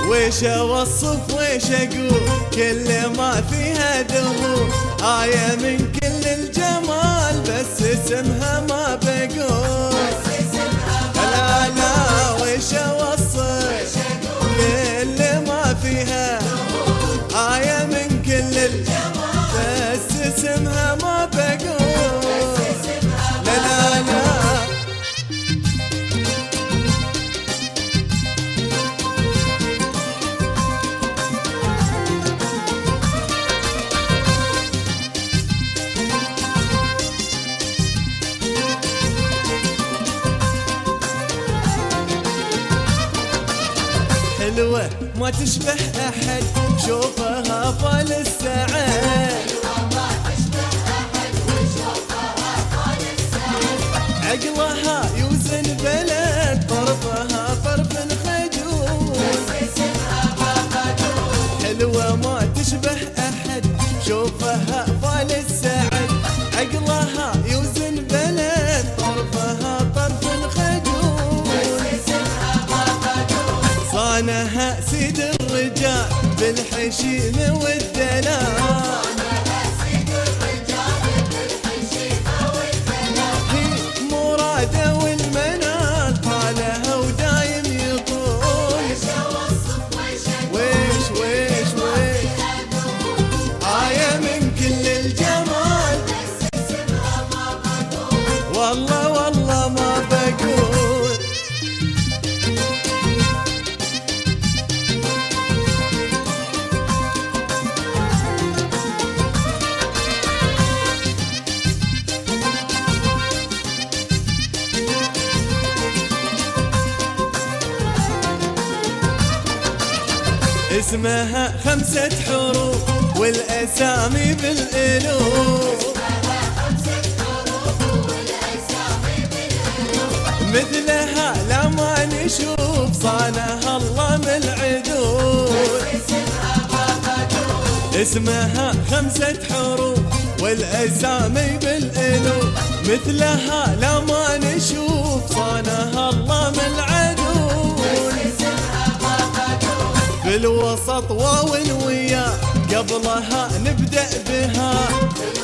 ويش اوصف ويش اقول كل ما فيها ذهول، آية من كل الجمال بس اسمها ما بقول. لا لا ويش اوصف كل ما فيها آية من كل الجمال بس اسمها ما بقول. لا لا لا حلوة ما تشبه أحد شوفها طال السعد، عقلها يوزن بلد طرفها طرف خجول. حلوة ما تشبه أحد شوفها طال السعد، عقلها يوزن بلد طرفها طرف خجول. صانها سيد الرجال بالحشيم والدلال، مراده والمنال طالها ودايم يطول. ويش ويش ويش آية من كل الجمال والله والله ما بقول. اسمها 5 حروف والأسامي بالألوف، مثلها لا ما نشوف صانها الله من العدول. اسمها 5 حروف والأسامي بالألوف، مثلها لا ما نشوف صانها الله من العدول. في الوسط واو ويا قبلها نبدأ بها،